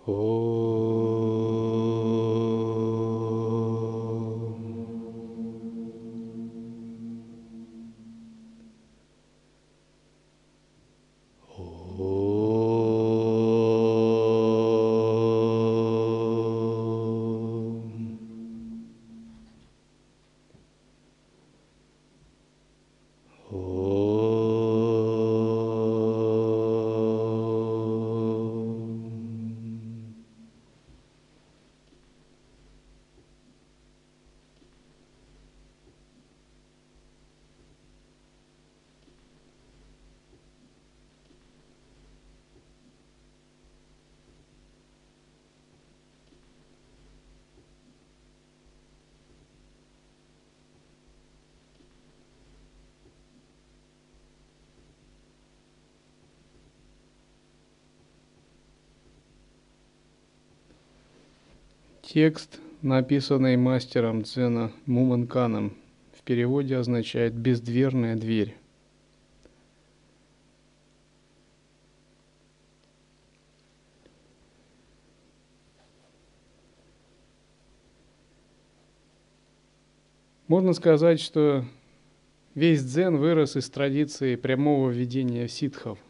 Текст, написанный мастером дзена Муман Каном, в переводе означает «бездверная дверь». Можно сказать, что весь дзен вырос из традиции прямого ведения ситхов.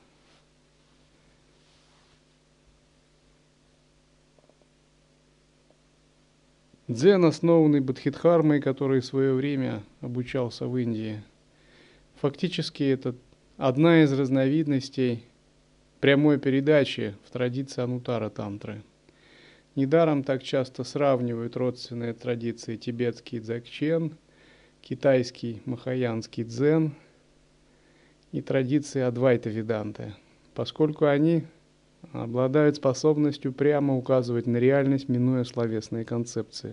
Дзен, основанный Бодхидхармой, который в свое время обучался в Индии, фактически это одна из разновидностей прямой передачи в традиции Анутара Тантры. Недаром так часто сравнивают родственные традиции тибетский дзогчен, китайский махаянский дзен и традиции Адвайта Веданты, поскольку они обладают способностью прямо указывать на реальность, минуя словесные концепции.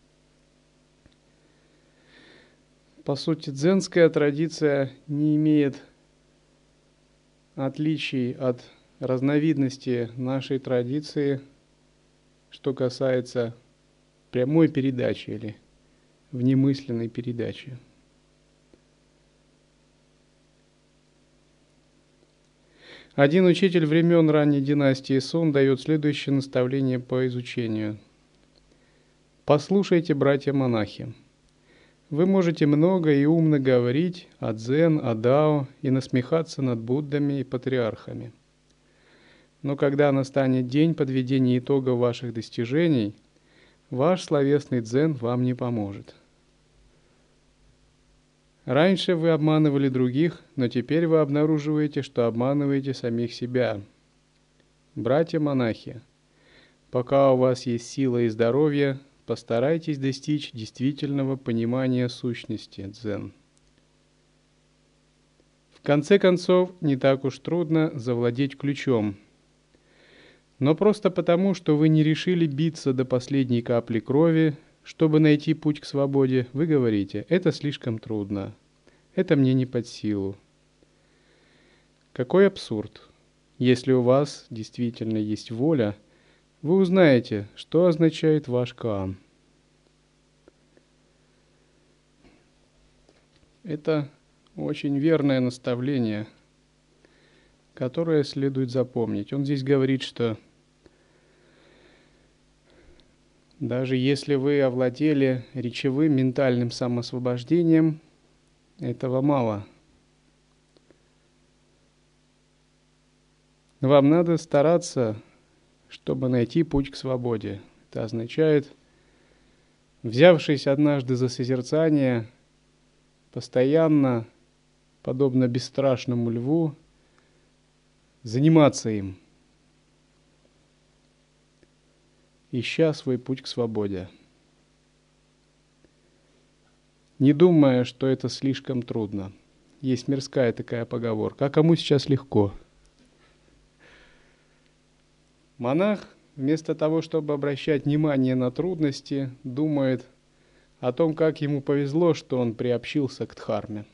По сути, дзенская традиция не имеет отличий от разновидности нашей традиции, что касается прямой передачи или внемысленной передачи. Один учитель времен ранней династии Сун дает следующее наставление по изучению. «Послушайте, братья-монахи, вы можете много и умно говорить о дзен, о дао и насмехаться над Буддами и патриархами. Но когда настанет день подведения итогов ваших достижений, ваш словесный дзен вам не поможет. Раньше вы обманывали других, но теперь вы обнаруживаете, что обманываете самих себя. Братья-монахи, пока у вас есть сила и здоровье, постарайтесь достичь действительного понимания сущности дзен. В конце концов, не так уж трудно завладеть ключом. Но просто потому, что вы не решили биться до последней капли крови, чтобы найти путь к свободе, вы говорите: это слишком трудно, это мне не под силу. Какой абсурд! Если у вас действительно есть воля, вы узнаете, что означает ваш каан. Это очень верное наставление, которое следует запомнить. Он здесь говорит, что даже если вы овладели речевым ментальным самоосвобождением, этого мало. Вам надо стараться, чтобы найти путь к свободе. Это означает, взявшись однажды за созерцание, постоянно, подобно бесстрашному льву, заниматься им, ища свой путь к свободе, не думая, что это слишком трудно. Есть мирская такая поговорка: «А кому сейчас легко?» Монах, вместо того, чтобы обращать внимание на трудности, думает о том, как ему повезло, что он приобщился к дхарме.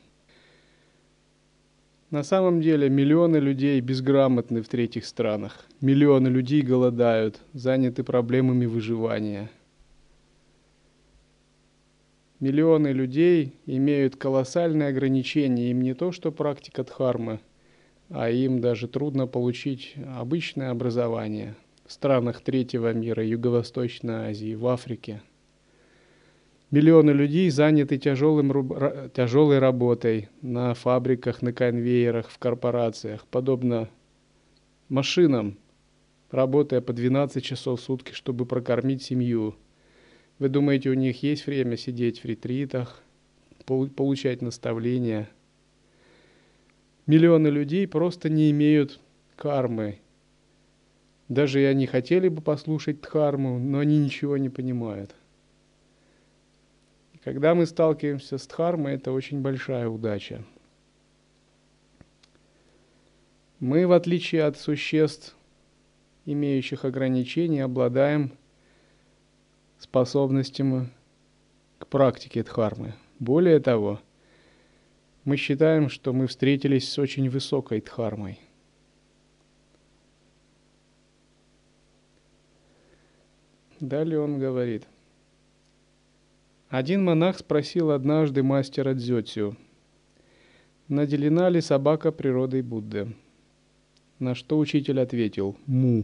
На самом деле миллионы людей безграмотны в третьих странах. Миллионы людей голодают, заняты проблемами выживания. Миллионы людей имеют колоссальные ограничения. Им не то, что практика дхармы, а им даже трудно получить обычное образование. в странах третьего мира, Юго-Восточной Азии, в Африке. Миллионы людей заняты тяжелой работой на фабриках, на конвейерах, в корпорациях, подобно машинам, работая по 12 часов в сутки, чтобы прокормить семью. Вы думаете, у них есть время сидеть в ретритах, получать наставления? Миллионы людей просто не имеют кармы. Даже и они хотели бы послушать дхарму, но они ничего не понимают. Когда мы сталкиваемся с дхармой, это очень большая удача. Мы, в отличие от существ, имеющих ограничения, обладаем способностями к практике дхармы. Более того, мы считаем, что мы встретились с очень высокой дхармой. Далее он говорит. Один монах спросил однажды мастера дзёцю, наделена ли собака природой Будды? На что учитель ответил: «Му».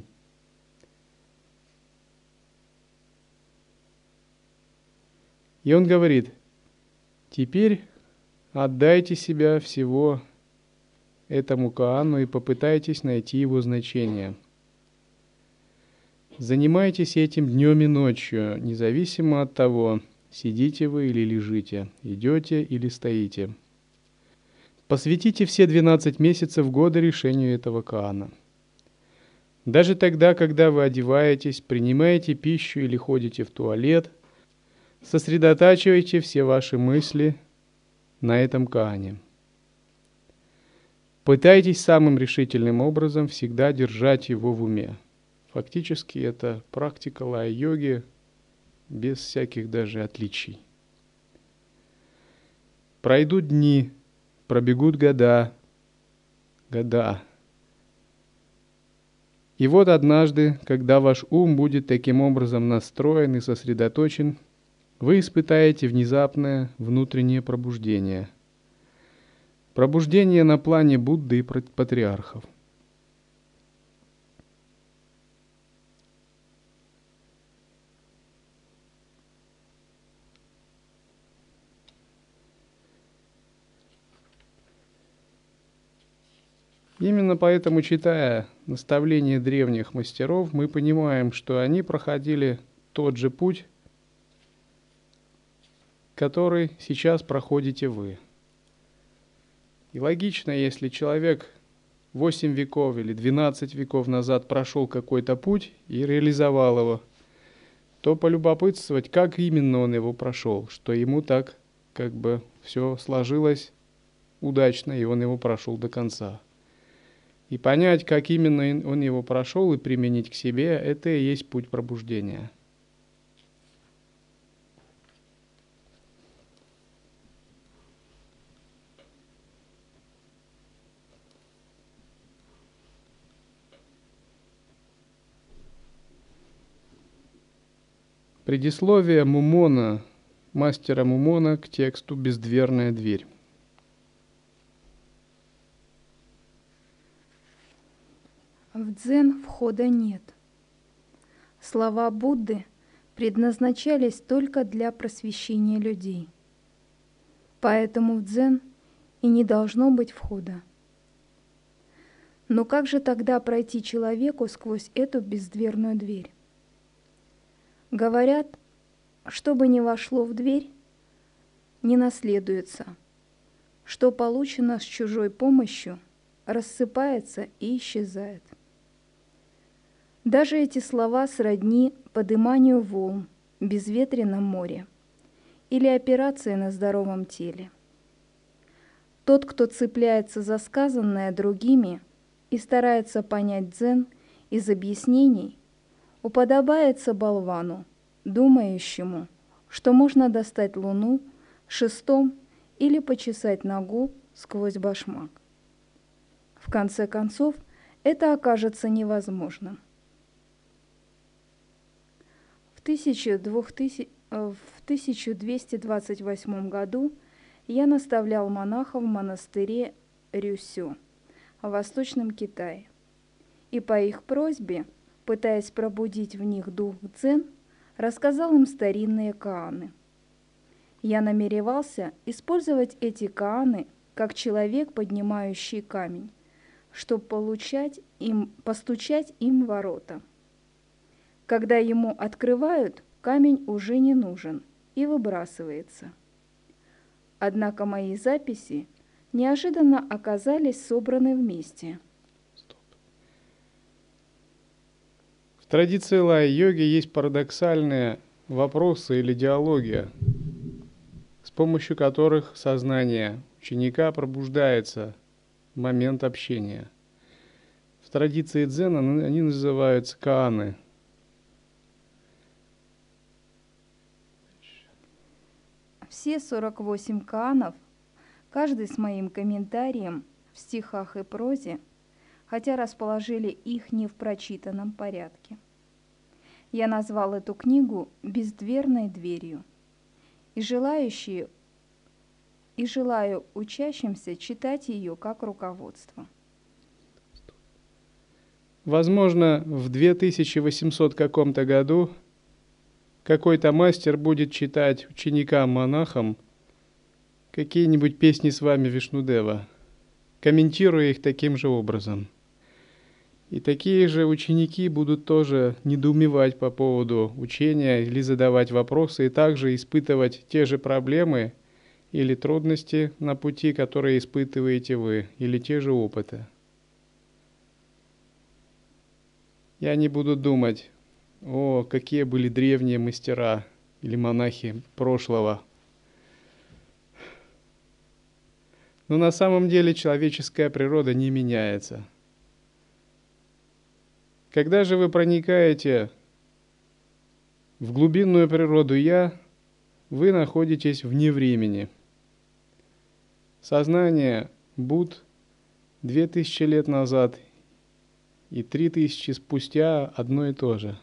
И он говорит: теперь отдайте себя всего этому Каану и попытайтесь найти его значение. Занимайтесь этим днем и ночью, независимо от того, сидите вы или лежите, идете или стоите. Посвятите все 12 месяцев года решению этого Каана. Даже тогда, когда вы одеваетесь, принимаете пищу или ходите в туалет, сосредотачивайте все ваши мысли на этом Каане. Пытайтесь самым решительным образом всегда держать его в уме. Фактически это практика лая-йоги без всяких даже отличий. Пройдут дни, пробегут года. И вот однажды, когда ваш ум будет таким образом настроен и сосредоточен, вы испытаете внезапное внутреннее пробуждение. Пробуждение на плане Будды и патриархов. Именно поэтому, читая наставления древних мастеров, мы понимаем, что они проходили тот же путь, который сейчас проходите вы. И логично, если человек 8 веков или 12 веков назад прошел какой-то путь и реализовал его, то полюбопытствовать, как именно он его прошел, что ему так как бы все сложилось удачно, и он его прошел до конца. И понять, как именно он его прошел, и применить к себе, это и есть путь пробуждения. Предисловие Мумона, мастера Мумона, к тексту «Бездверная дверь». В дзен входа нет. Слова Будды предназначались только для просвещения людей. Поэтому в дзен и не должно быть входа. Но как же тогда пройти человеку сквозь эту бездверную дверь? Говорят, что бы ни вошло в дверь, не наследуется. Что получено с чужой помощью, рассыпается и исчезает. Даже эти слова сродни подыманию волн в безветренном море или операции на здоровом теле. Тот, кто цепляется за сказанное другими и старается понять дзен из объяснений, уподобается болвану, думающему, что можно достать луну шестом или почесать ногу сквозь башмак. В конце концов, это окажется невозможным. В 1228 году я наставлял монахов в монастыре Рюсю в Восточном Китае. И по их просьбе пытаясь пробудить в них дух дзен, рассказал им старинные кааны. Я намеревался использовать эти кааны как человек, поднимающий камень, чтобы постучать им в ворота. Когда ему открывают, камень уже не нужен и выбрасывается. Однако мои записи неожиданно оказались собраны вместе. В традиции лай-йоги есть парадоксальные вопросы или диалоги, с помощью которых сознание ученика пробуждается в момент общения. В традиции дзен они называются кааны. Все 48 каанов, каждый с моим комментарием в стихах и прозе, хотя расположили их не в прочитанном порядке. Я назвал эту книгу «Бездверной дверью», и желаю учащимся читать ее как руководство. Возможно, в 2800 каком-то году какой-то мастер будет читать ученикам-монахам какие-нибудь песни с вами Вишнудева, комментируя их таким же образом. И такие же ученики будут тоже недоумевать по поводу учения или задавать вопросы, и также испытывать те же проблемы или трудности на пути, которые испытываете вы, или те же опыты. И они будут думать: о, какие были древние мастера или монахи прошлого. Но на самом деле человеческая природа не меняется. Когда же вы проникаете в глубинную природу «Я», вы находитесь вне времени. Сознание Будд 2000 лет назад и 3000 спустя одно и то же.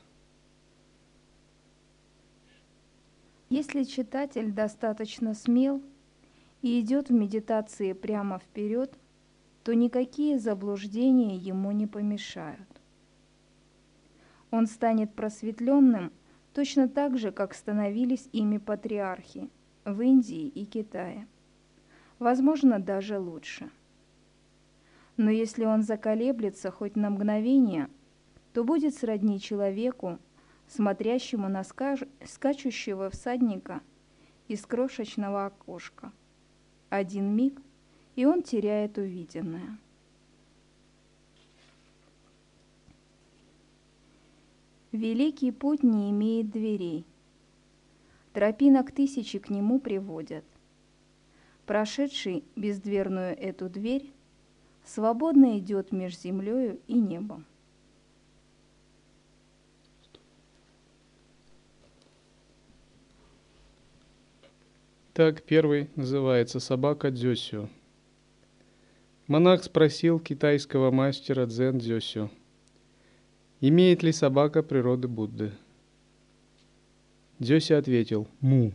Если читатель достаточно смел и идет в медитации прямо вперед, то никакие заблуждения ему не помешают. Он станет просветленным точно так же, как становились ими патриархи в Индии и Китае. Возможно, даже лучше. Но если он заколеблется хоть на мгновение, то будет сродни человеку, смотрящему на скачущего всадника из крошечного окошка. Один миг, и он теряет увиденное. Великий путь не имеет дверей. Тропинок тысячи к нему приводят. Прошедший бездверную эту дверь свободно идет меж землею и небом. Так, первый называется «Собака Дзёсю». Монах спросил китайского мастера дзен Дзёсю: имеет ли собака природы Будды? Дзёся ответил: «Му».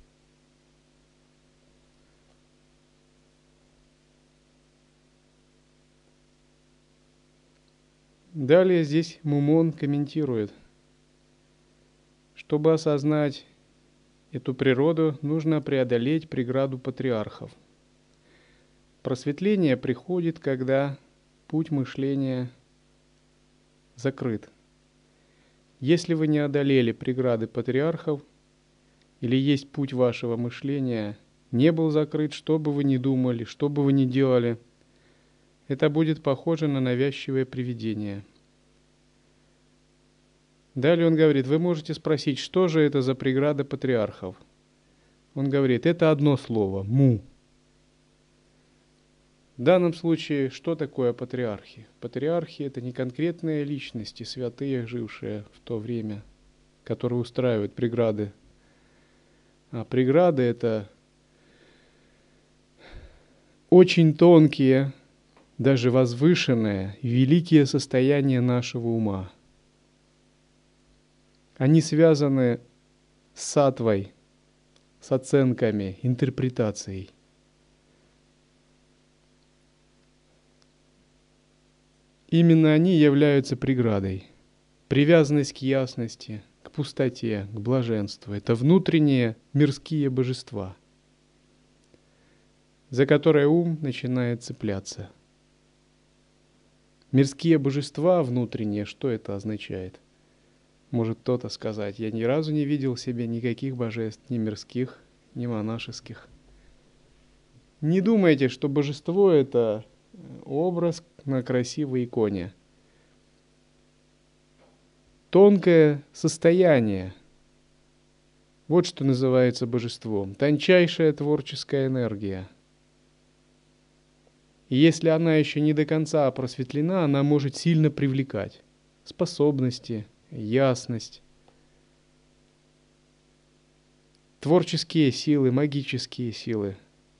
Далее здесь Мумон комментирует: чтобы осознать эту природу, нужно преодолеть преграду патриархов. Просветление приходит, когда путь мышления закрыт. Если вы не одолели преграды патриархов, или есть путь вашего мышления не был закрыт, что бы вы ни думали, что бы вы ни делали, это будет похоже на навязчивое привидение. Далее он говорит: вы можете спросить, что же это за преграда патриархов? Он говорит: это одно слово – «му». В данном случае, что такое патриархи? Патриархи – это не конкретные личности, святые, жившие в то время, которые устраивают преграды. А преграды – это очень тонкие, даже возвышенные, великие состояния нашего ума. Они связаны с саттвой, с оценками, интерпретацией. Именно они являются преградой. привязанность к ясности, к пустоте, к блаженству. Это внутренние мирские божества, за которые ум начинает цепляться. Мирские божества внутренние, что это означает? Может кто-то сказать: я ни разу не видел в себе никаких божеств, ни мирских, ни монашеских. Не думайте, что божество — это образ на красивой иконе. Тонкое состояние — вот что называется божеством. Тончайшая творческая энергия. И если она еще не до конца просветлена, она может сильно привлекать способности, ясность, творческие силы, магические силы,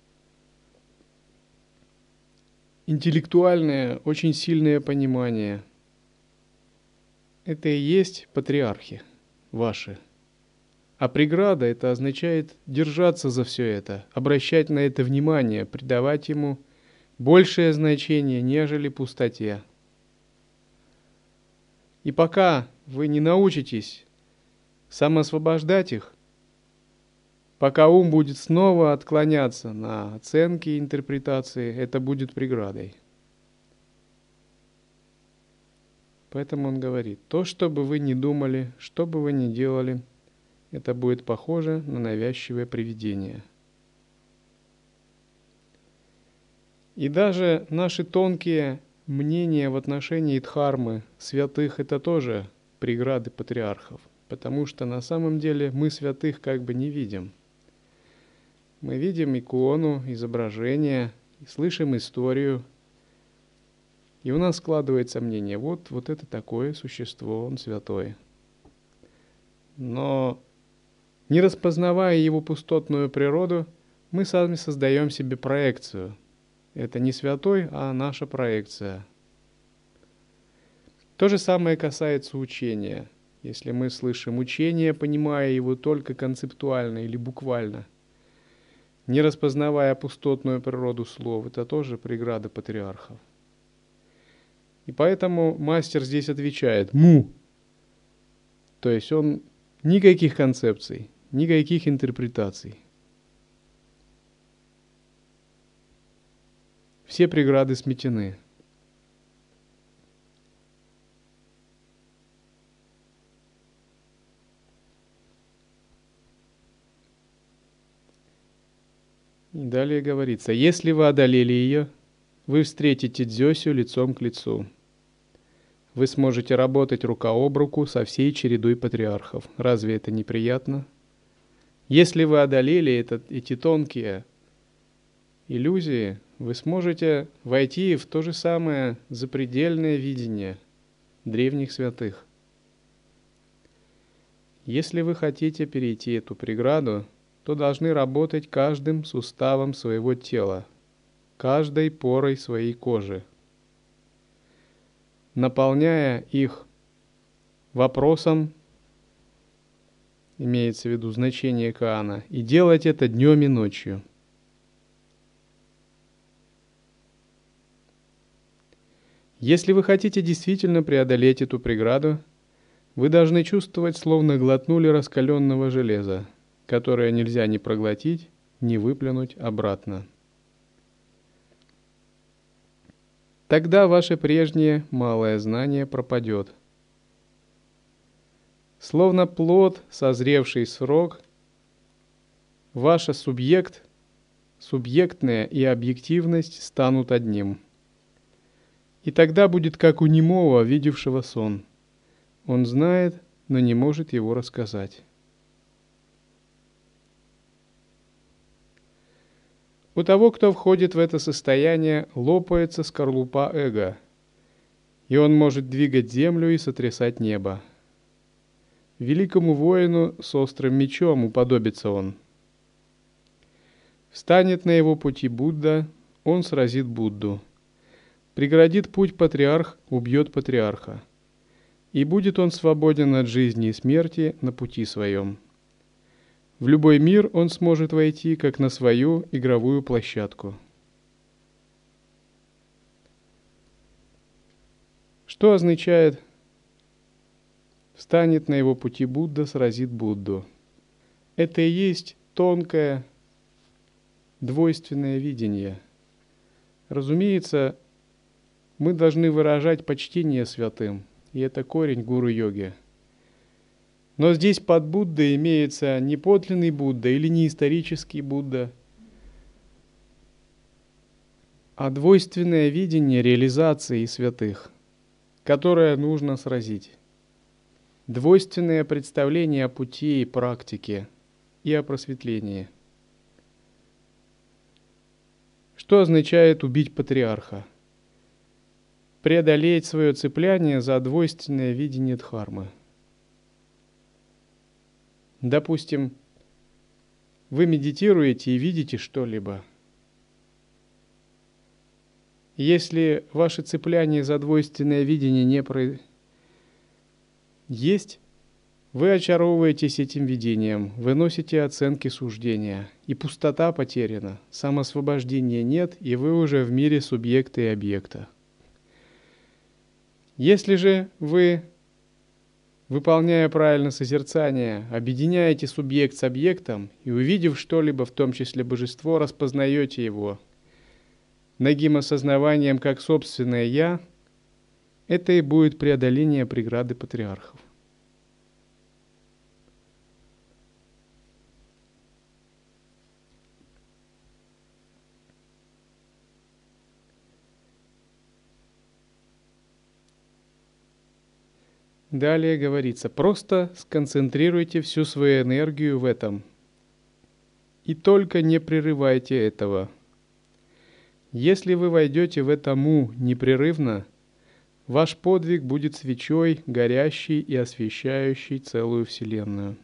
интеллектуальное, очень сильное понимание. Это и есть патриархи ваши. А преграда — это означает держаться за все это, обращать на это внимание, придавать ему большее значение, нежели пустоте. И пока вы не научитесь самоосвобождать их, пока ум будет снова отклоняться на оценки и интерпретации, это будет преградой. Поэтому он говорит: то, что бы вы ни думали, что бы вы ни делали, это будет похоже на навязчивое привидение. И даже наши тонкие мнения в отношении дхармы, святых — это тоже преграды патриархов, потому что на самом деле мы святых как бы не видим. Мы видим икону, изображение, слышим историю, и у нас складывается мнение: вот это такое существо, он святой. Но не распознавая его пустотную природу, мы сами создаем себе проекцию. Это не святой, а наша проекция. То же самое касается учения. Если мы слышим учение, понимая его только концептуально или буквально, не распознавая пустотную природу слов, это тоже преграда патриархов. И поэтому мастер здесь отвечает: му. То есть он никаких концепций, никаких интерпретаций. Все преграды сметены. И далее говорится: если вы одолели ее, вы встретите Дзёсю лицом к лицу. Вы сможете работать рука об руку со всей чередой патриархов. Разве это неприятно? Если вы одолели эти тонкие иллюзии, вы сможете войти в то же самое запредельное видение древних святых. Если вы хотите перейти эту преграду, то должны работать каждым суставом своего тела, каждой порой своей кожи, наполняя их вопросом, имеется в виду значение Каана, и делать это днем и ночью. Если вы хотите действительно преодолеть эту преграду, вы должны чувствовать, словно глотнули раскаленного железа, которое нельзя ни проглотить, ни выплюнуть обратно. Тогда ваше прежнее малое знание пропадет. Словно плод, созревший срок, ваше субъектная и объективность станут одним. И тогда будет как у немого, видевшего сон. Он знает, но не может его рассказать. У того, кто входит в это состояние, лопается скорлупа эго, и он может двигать землю и сотрясать небо. Великому воину с острым мечом уподобится он. Встанет на его пути Будда, он сразит Будду. Преградит путь патриарх, убьет патриарха. И будет он свободен от жизни и смерти на пути своем. В любой мир он сможет войти, как на свою игровую площадку. Что означает Встанет на его пути Будда, сразит Будду. Это и есть тонкое, двойственное видение. Разумеется, мы должны выражать почтение святым, и это корень гуру-йоги. Но здесь под Буддой имеется не подлинный Будда или не исторический Будда, а двойственное видение реализации святых, которое нужно сразить. Двойственное представление о пути и практике и о просветлении. Что означает убить патриарха? Преодолеть свое цепляние за двойственное видение дхармы. Допустим, вы медитируете и видите что-либо. Если ваше цепляние за двойственное видение есть, вы очаровываетесь этим видением, выносите оценки суждения, и пустота потеряна, самосвобождения нет, и вы уже в мире субъекта и объекта. Если же вы, выполняя правильно созерцание, объединяете субъект с объектом и, увидев что-либо, в том числе божество, распознаете его нагим осознаванием как собственное «я», это и будет преодоление преграды патриархов. Далее говорится, просто сконцентрируйте всю свою энергию в этом. И только не прерывайте этого. Если вы войдете в это му непрерывно, ваш подвиг будет свечой, горящей и освещающей целую Вселенную.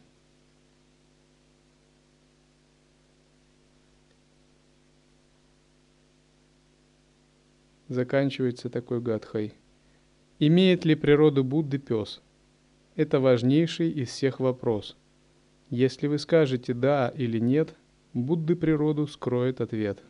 Заканчивается такой гатхой. Имеет ли природу Будды пес? Это важнейший из всех вопрос. Если вы скажете «да» или «нет», Будды природу скроет ответ.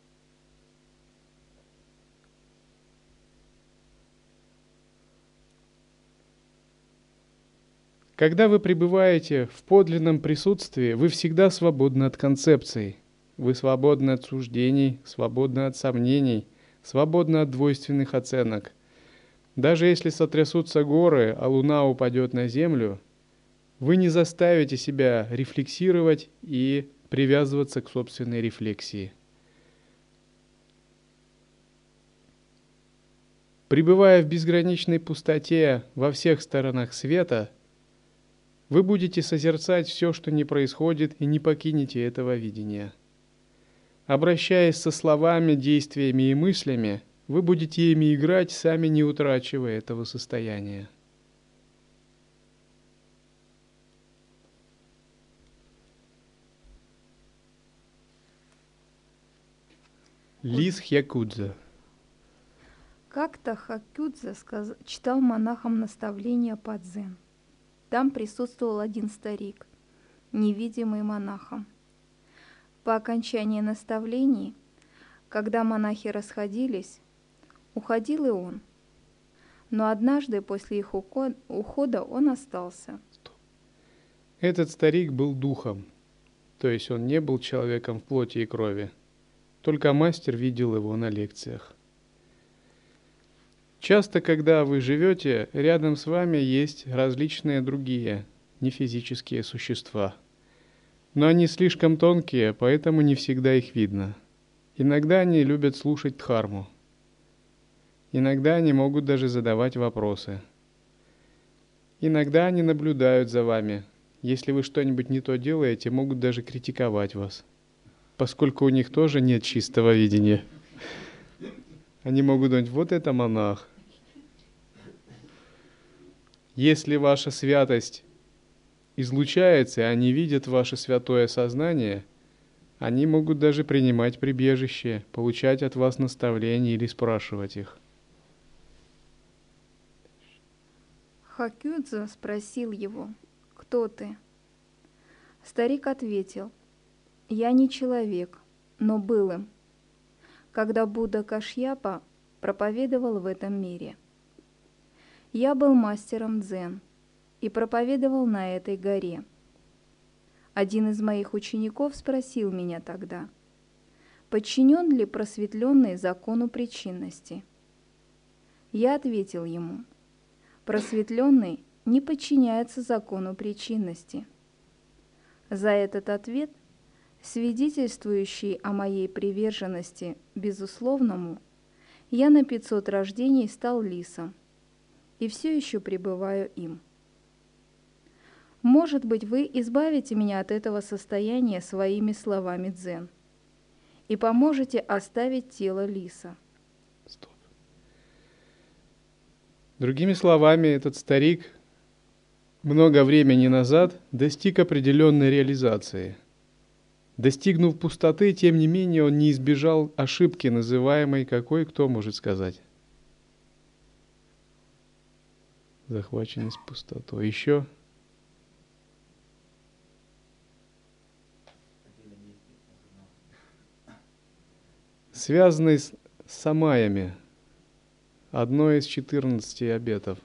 Когда вы пребываете в подлинном присутствии, вы всегда свободны от концепций. Вы свободны от суждений, свободны от сомнений, свободны от двойственных оценок. Даже если сотрясутся горы, а луна упадет на землю, вы не заставите себя рефлексировать и привязываться к собственной рефлексии. Пребывая в безграничной пустоте во всех сторонах света, вы будете созерцать все, что не происходит, и не покинете этого видения. Обращаясь со словами, действиями и мыслями, вы будете ими играть, сами не утрачивая этого состояния. Лис Хякудзе. Как-то Хакюдзе читал монахам наставления по дзен. Там присутствовал один старик, невидимый монахом. По окончании наставлений, когда монахи расходились, уходил и он. Но однажды после их ухода он остался. Этот старик был духом, то есть он не был человеком в плоти и крови. Только мастер видел его на лекциях. Часто, когда вы живете, рядом с вами есть различные другие нефизические существа. Но они слишком тонкие, поэтому не всегда их видно. Иногда они любят слушать дхарму. Иногда они могут даже задавать вопросы. Иногда они наблюдают за вами. Если вы что-нибудь не то делаете, могут даже критиковать вас, поскольку у них тоже нет чистого видения. Они могут думать, вот это монах. Если ваша святость излучается, и они видят ваше святое сознание, они могут даже принимать прибежище, получать от вас наставления или спрашивать их. Хакюдзе спросил его, «Кто ты?» Старик ответил, «Я не человек, но был им, когда Будда Кашьяпа проповедовал в этом мире. Я был мастером дзен, и проповедовал на этой горе. Один из моих учеников спросил меня тогда, подчинен ли просветленный закону причинности. Я ответил ему, просветленный не подчиняется закону причинности. За этот ответ, свидетельствующий о моей приверженности безусловному, я на 500 рождений стал лисом и все еще пребываю им. Может быть, вы избавите меня от этого состояния своими словами дзен и поможете оставить тело лиса. Стоп. Другими словами, этот старик много времени назад достиг определенной реализации. Достигнув пустоты, тем не менее, он не избежал ошибки, называемой какой, кто может сказать? Захваченность пустотой. Еще? Связанный с самаями. Одно из 14 обетов.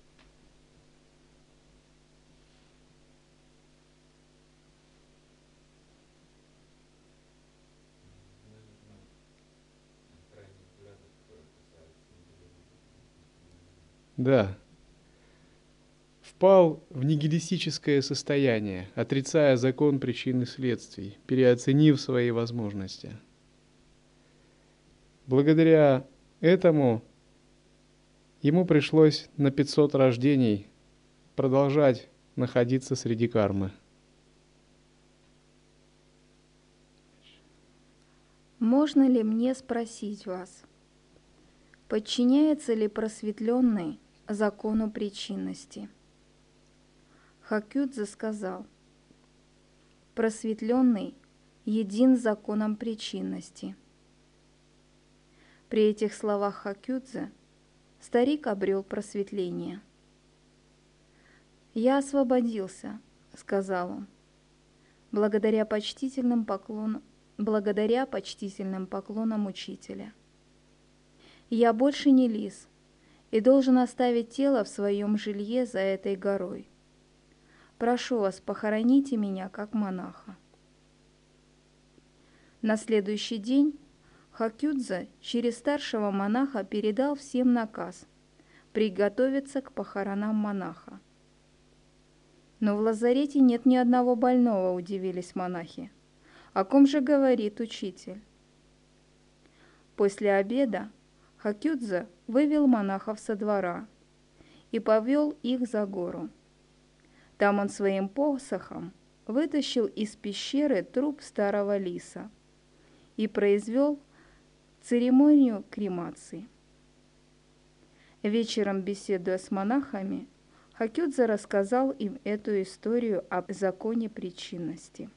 Да. Впал в нигилистическое состояние, отрицая закон причин и следствий, переоценив свои возможности. Благодаря этому ему пришлось на 500 рождений продолжать находиться среди кармы. Можно ли мне спросить вас, подчиняется ли просветленный закону причинности? Хакюдзе сказал, просветленный един с законом причинности. При этих словах Хакюдзе старик обрел просветление. «Я освободился», — сказал он, благодаря почтительным поклонам учителя. «Я больше не лис и должен оставить тело в своем жилье за этой горой. Прошу вас, похороните меня как монаха». На следующий день Хакюдзе через старшего монаха передал всем наказ приготовиться к похоронам монаха. «Но в лазарете нет ни одного больного», — удивились монахи. «О ком же говорит учитель?» После обеда Хакюдзе вывел монахов со двора и повел их за гору. Там он своим посохом вытащил из пещеры труп старого лиса и произвел церемонию кремации. Вечером, беседуя с монахами, Хакюдзе рассказал им эту историю о законе причинности.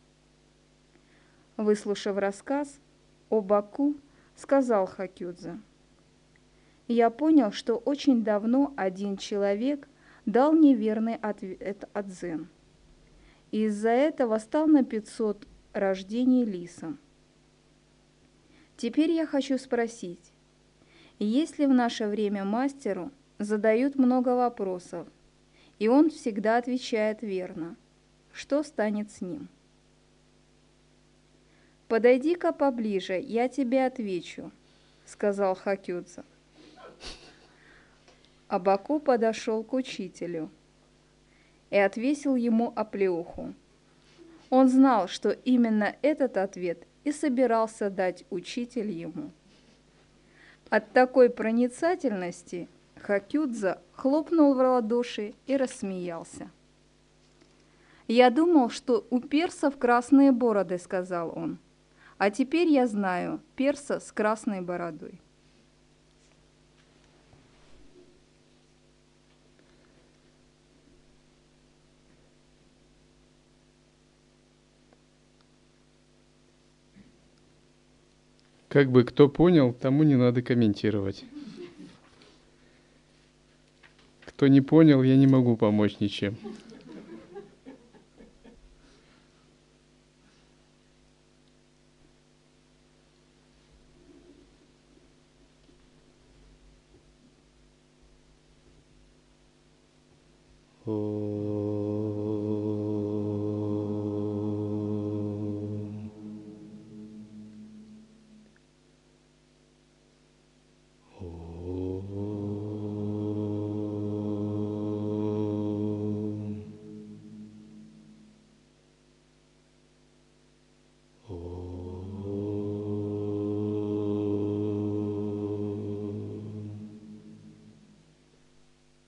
Выслушав рассказ, Обаку сказал Хакюдзе, «Я понял, что очень давно один человек дал неверный ответ от дзен, и из-за этого стал на 500 рождений лисом. Теперь я хочу спросить, если в наше время мастеру задают много вопросов, и он всегда отвечает верно, что станет с ним?» «Подойди-ка поближе, я тебе отвечу», — сказал Хакюдзе. Обаку подошел к учителю и отвесил ему оплеуху. Он знал, что именно этот ответ и собирался дать учитель ему. От такой проницательности Хакюдзе хлопнул в ладоши и рассмеялся. «Я думал, что у персов красные бороды», — сказал он. «А теперь я знаю перса с красной бородой». Как бы кто понял, тому не надо комментировать. Кто не понял, я не могу помочь ничем.